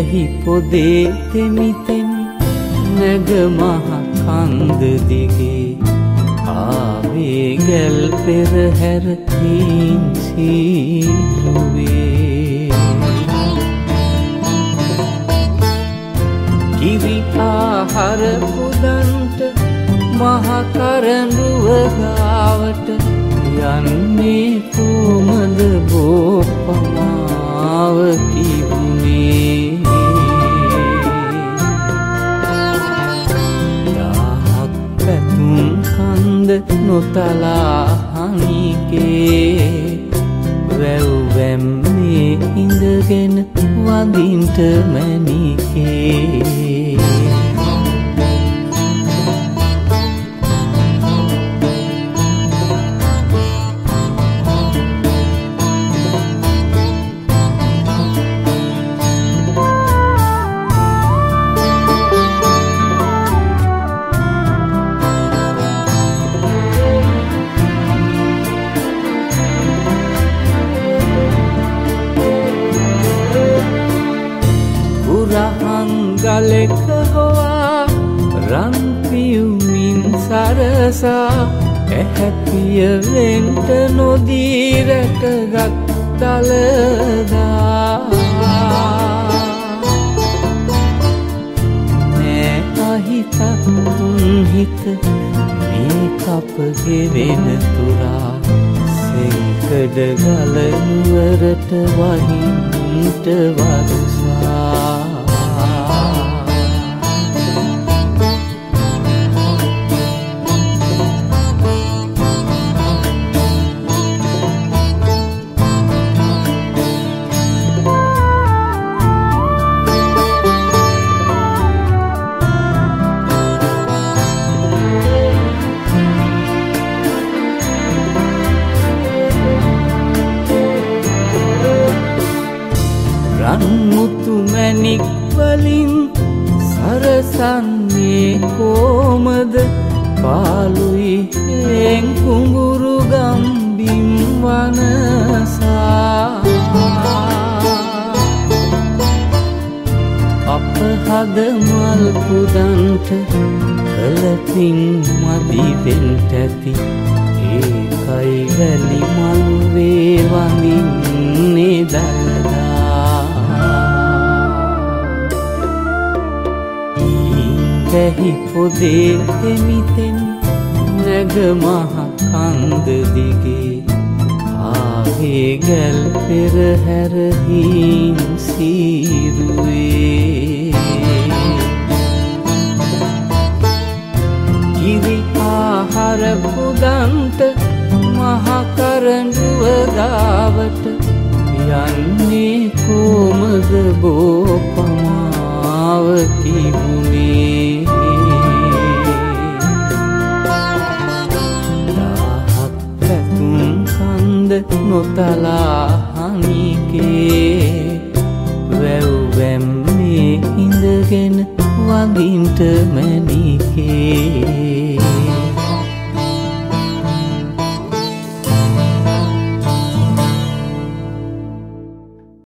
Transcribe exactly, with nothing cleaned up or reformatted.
වැහි පොදේ තෙමිතෙන් නැග මහ කන්ද දිගේ ආවේ ගැල් පෙරහැර හීන් සීරුවේ කිරි ආහාර පුදන්ට මහ කරඬුව ගාවට යන්නේ කොමද බෝපමාව කිවුනේ දාහක් පැතුම් කන්ද නොතලා හනිගේ වැව් වැම්මේ ඉඳගෙන වඳින්ට මැණිකේ ගලෙක හොවා රන් පියුමින් සරසා ඇහැපිය වෙන්ට නොදී රැකගත් දළදා නෑ අහිතක් හිත මේ කපගේ වෙන තුරා සෙන්කඩ ගල නුවරට වහින්ට වරුසා මුතු මැණික් වලින් සරසන්නේ කොමද පාළුයි හේන් කුඹුරු ගම්බිම් වනසා අප හද මල් පුදන්ට කලපින් මදි වෙන්ට ඇති ඒකයි වැලි මළුවේ වඳින්නේ දළදා වැහි පොදේ තෙමිතෙන් නැග මහ කන්ද දිගේ ආවේ ගැල් පෙරහැර හීන් සීරුවේ කිරි ආහාර පුදන්ට මහ කරඬුව ගාවට යන්නේ කොමද බෝපමාව කිවුනේ නොතලා හනිගේ වැව් වැම්මේ ඉඳගෙන වඳින්ට මැණිකේ